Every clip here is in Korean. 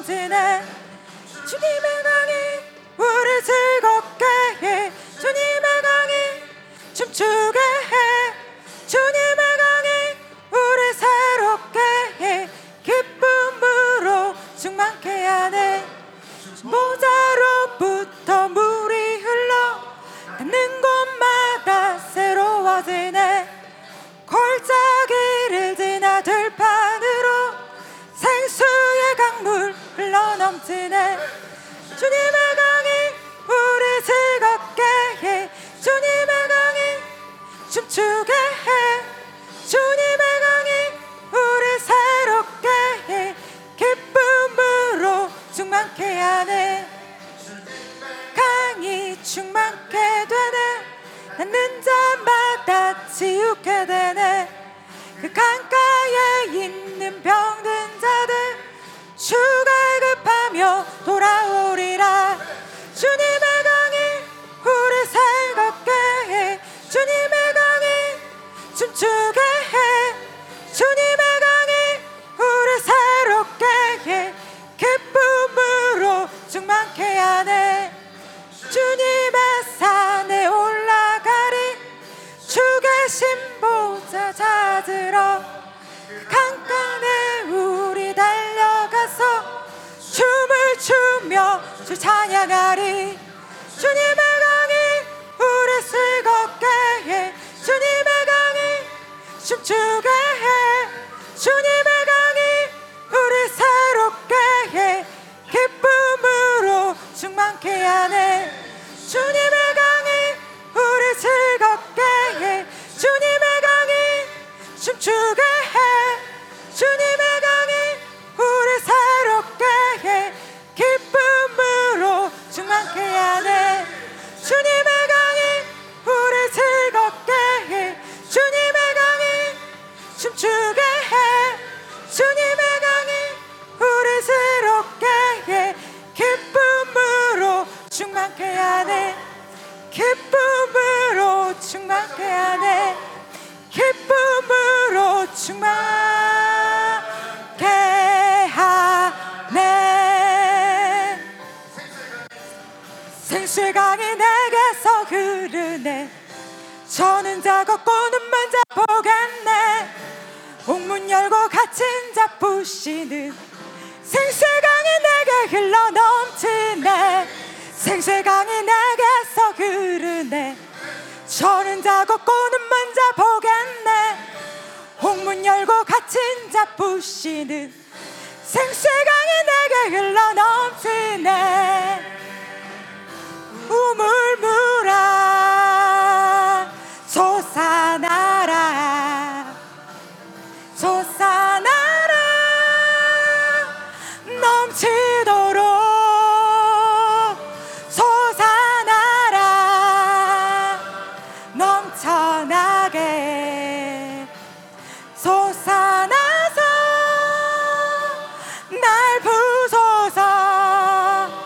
넘치네. 주님의 강이 우리 즐겁게 해. 주님의 강이 춤추게 해. 주님의 강이 우리 새롭게 해. 기쁨으로 충만케 하네. 모자로부터 물이 흘러 닿는 곳마다 새로워지네. 골짜기를 지나 들판으로 생수의 강물 흘러넘치네. 주님의 강이 우리 즐겁게 해. 주님의 강이 춤추게 해. 주님의 강이 우리 새롭게 해. 기쁨으로 충만케 하네. 강이 충만케 되네. 닿는 자마다 치유케 되네. 그 강가에 있는 병든 자들 주가 급하며 돌아오리라. 주님의 강이 우리 즐겁게 해. 주님의 강이 춤추게 해. 주님의 강이 우리 새롭게 해. 기쁨으로 충만케 하네. 주님의 산에 올라가리. 주 계신 보좌 찾으러 강간에 우리 달려가서 춤을 추며 주 찬양하리. 주님의 강이 우리 즐겁게 해. 주님의 강이 춤추게 해. 주님의 강이 우리 새롭게 해. 기쁨으로 충만케 하네. 주님의 강이 우리 즐겁게 해. 주님의 강이 춤추게 해. 주님의 강이 우리 새롭게 해. 기쁨으로 충만케 하네. 주님의 강이 우리 즐겁게 해. 주님의 강이 춤추게 해. 주님의 강이 우리 새롭게 해. 기쁨으로 충만케 하네. 기쁨으로 충만케 하네. 기쁨으로 충만케 하네. 생수의 강이 내게서 흐르네. 저는 자 걷고 눈만 자보겠네. 옥문 열고 갇힌 자 푸시는 생수의 강이 내게 흘러 넘치네. 생수의 강이 내게서 흐르네. 저는 자 걷고 눈만 자보겠네. 옥문 열고 갇힌 자 푸시는 생수의 강이 내게 흘러 넘치네. 우물물아 솟아나라. 솟아나라. 넘치도록 솟아나라. 넘쳐나게 솟아나서 날 부소서.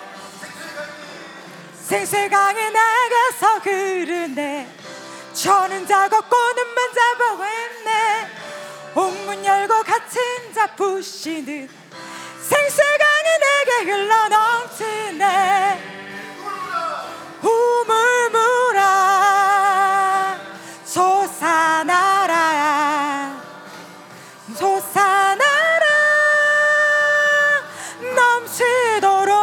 생수의 강이 내게서 흐르네. 저는 자 걷고 눈만 자보고 있네. 옥문 열고 갇힌 자 푸시는 생수의 강이 내게 흘러 넘치네. 우물물아 솟아나라. 솟아나라. 넘치도록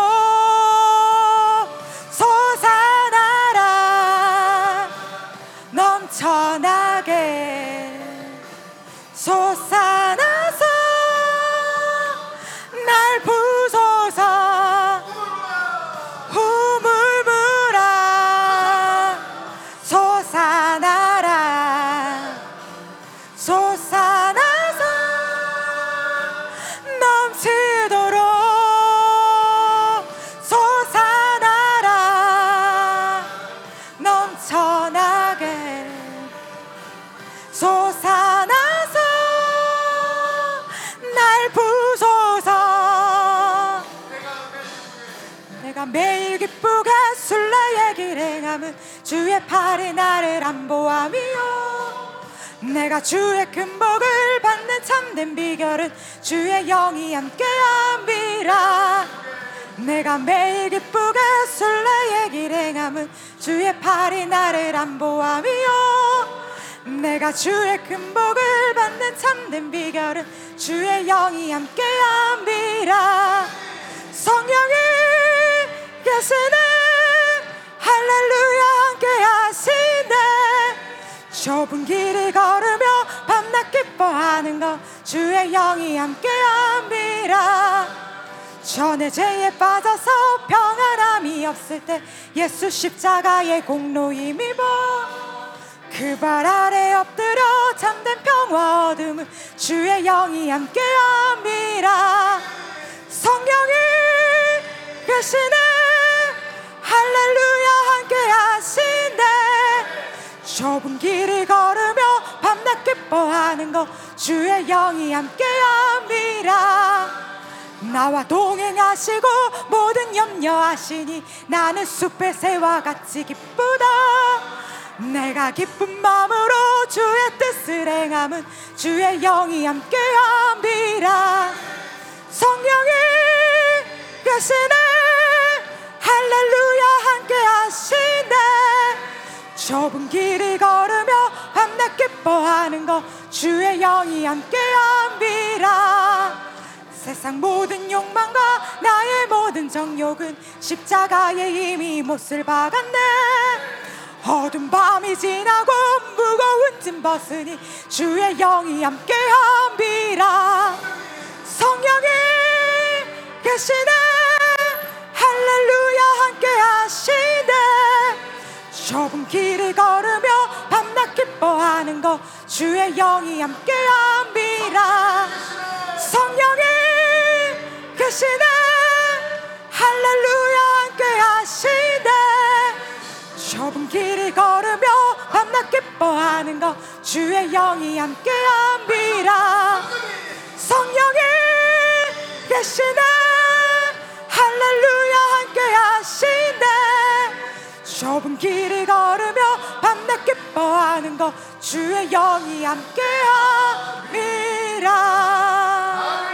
솟아나라. 넘쳐나게 솟아나서 날 부소서. 우물물아 솟아나라. 솟아나서 넘치도록 솟아나라. 넘쳐나게 솟아나서 날 부소서. 내가 매일 기쁘게 술래 얘기를 행함은 주의 팔이 나를 안보함이요. 내가 주의 큰 복을 받는 참된 비결은 주의 영이 함께함이라. 내가 매일 기쁘게 순례의 길 행함은 주의 팔이 나를 안보함이요. 내가 주의 큰 복을 받는 참된 비결은 주의 영이 함께함이라. 성령이 계시네 할렐루야 함께하시네. 좁은 길을 걸으며 밤낮 기뻐하는 것 주의 영이 함께함이라. 전에 죄에 빠져서 평안함이 없을 때 예수 십자가의 공로 힘입어 그 발 아래 엎드려 참된 평화 얻음은 주의 영이 함께함이라. 성령이 계시네 할렐루야 함께하시네. 좁은 길을 걸으며 밤낮 기뻐하는 것 주의 영이 함께함이라. 나와 동행하시고 모든 염려하시니 나는 숲의 새와 같이 기쁘다. 내가 기쁜 마음으로 주의 뜻을 행함은 주의 영이 함께함이라. 성령이 계시네 할렐루야 함께하시네. 좁은 길을 걸으며 밤낮 기뻐하는 것 주의 영이 함께함이라. 세상 모든 욕망과 나의 모든 정욕은 십자가에 이미 못을 박았네. 어두운 밤이 지나고 무거운 짐 벗으니 주의 영이 함께함이라. 성령이 계시네 할렐루야 함께하시네. 좁은 길을 걸으며 밤낮 기뻐하는 것 주의 영이 함께함이라. 성령이 계시네 할렐루야 함께하시네. 좁은 길을 걸으며 밤낮 기뻐하는 것 주의 영이 함께함이라. 성령이 계시네 할렐루야 함께하시네. 좁은 길을 걸으며 밤낮 기뻐하는 것 주의 영이 함께함이라.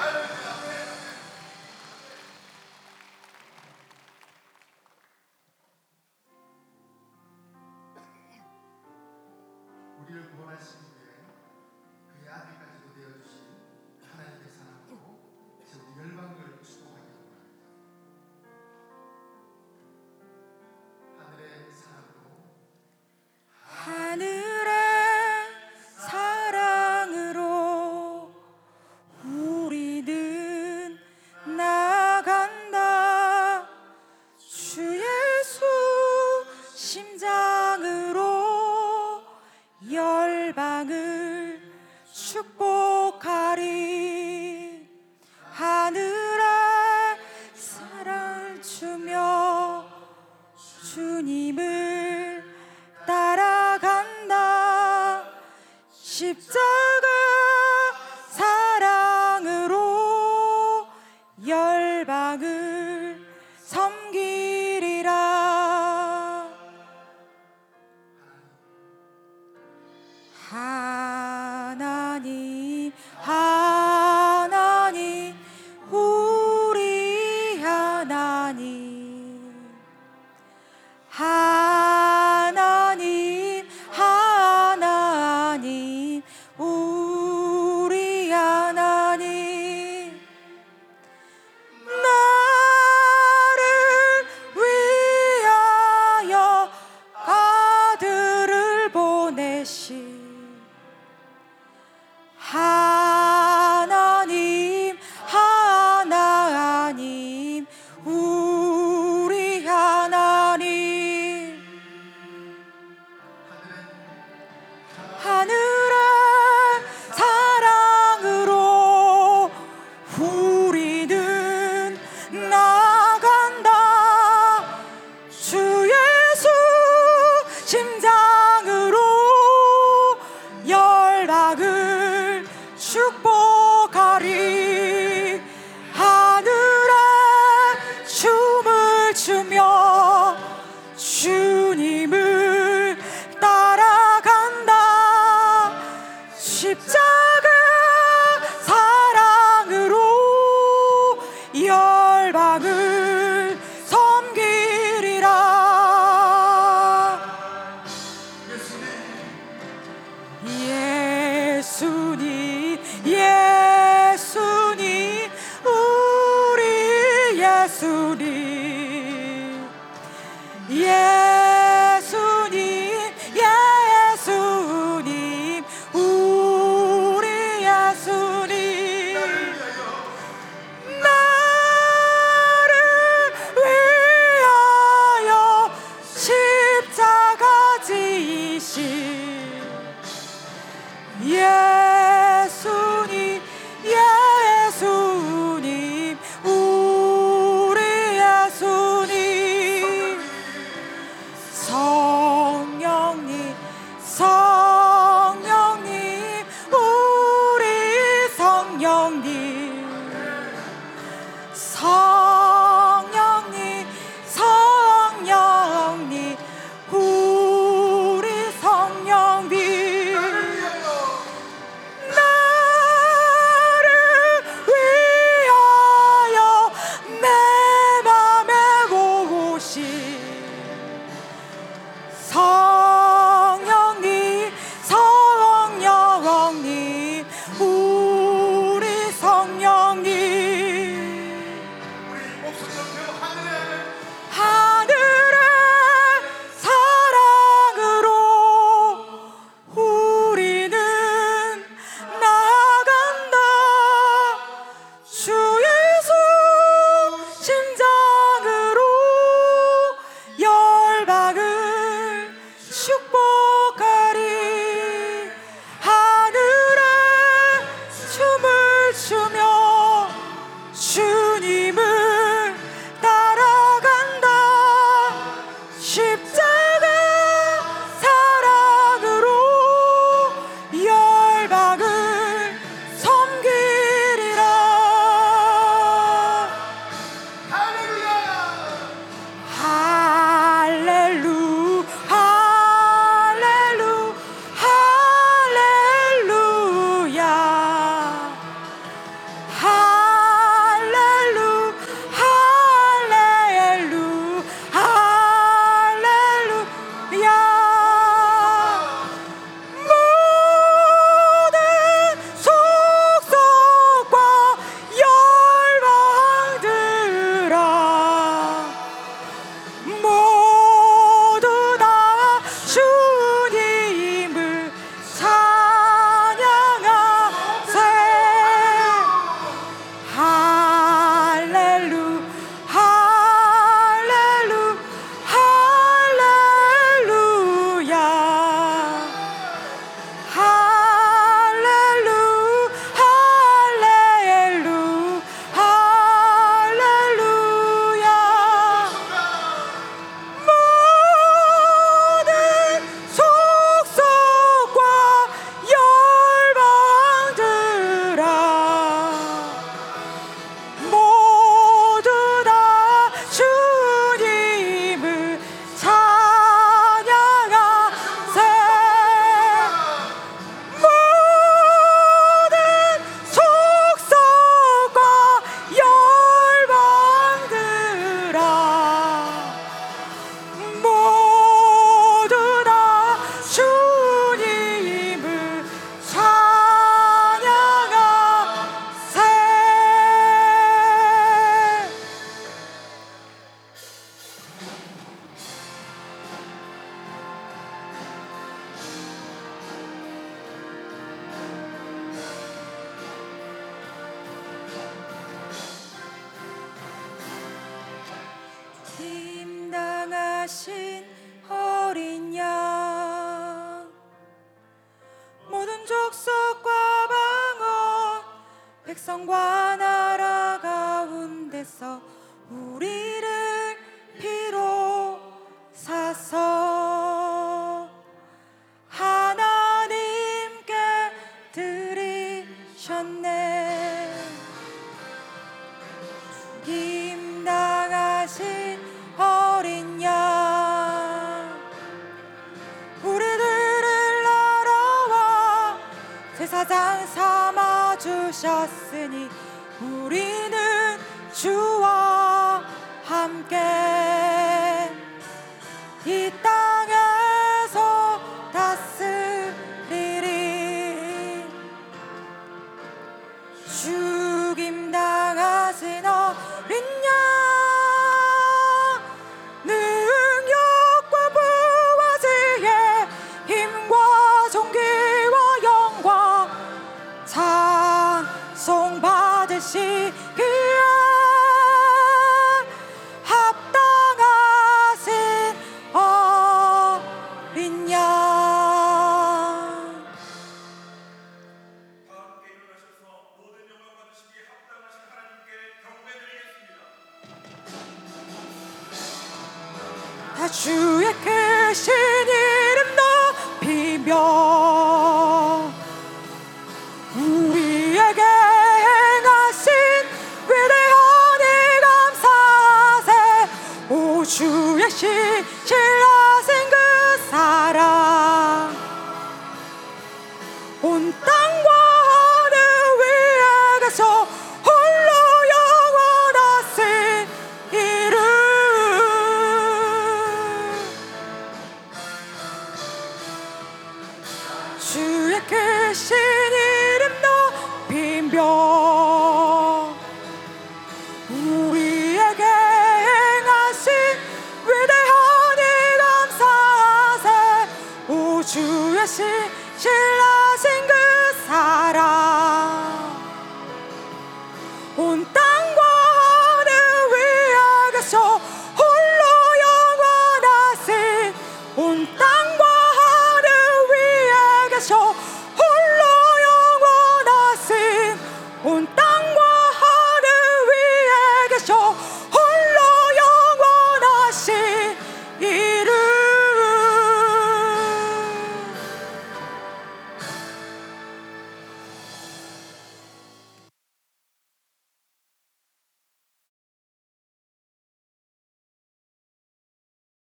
우리를 구원하신 후에 그의 아들까지도 되어주신 하나님의 사랑으로 이제 우리 열방을 축복하기 원합니다. 하늘의 사랑으로 우리는 나간다. 주 예수 심장으로 열방을 축복하리. 하늘에 사랑을 주며 주님을 따라간다. 십자가 사랑으로 열방을 섬기리라. 하나님 하나님 우리 하나님 하나님 하나님 우리 십자가 사랑으로 열방을 섬기리라. 할렐루야. 할렐루 할렐루 할렐루야. 할렐루 할렐루 할렐루야. 모든 속속과 열방들아 모두 다 주님을 찬양하세. 할렐루 할렐루 할렐루야. 할렐루 할렐루 할렐루야. 모든 속속과 열방들아 모두 다 주님을 찬양하세. 모든 속속과 열방들아 모두 다 주님을 찬양하세. tim당하신 어린 양 모든 족속과 방언 백성과 나라 가운데서 우리를 피로 사서 하나님께 드리셨네. tim당하신 어린 양 우리들을 알아와 제사장 삼아 주셨으니 우리는 주와 함께 이 땅에서 다스리리. 죽임당하신 어린 양 능력과 부와 지혜 힘과 존귀와 영광 찬송 받으시기에 합당하신 어린 양. 함께 일어나셔서 모든 영광 받으시기에 합당하신 하나님께 경배드리겠습니다. 다 주의 크신 이름 높이며 우리에게 행하신 위대한 일 감사하세. 오 주의 신실하신 그 사랑 온 땅과 하늘 위에 계셔 홀로 영원하신 이름. 주의 크신 이름 높이며 우리에게 행하신 위대한 일 감사하세. 오 주의 신실하신